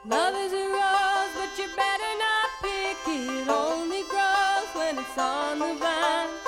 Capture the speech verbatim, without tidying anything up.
Love is a rose, but you better not pick it. Only grows when it's on the vine.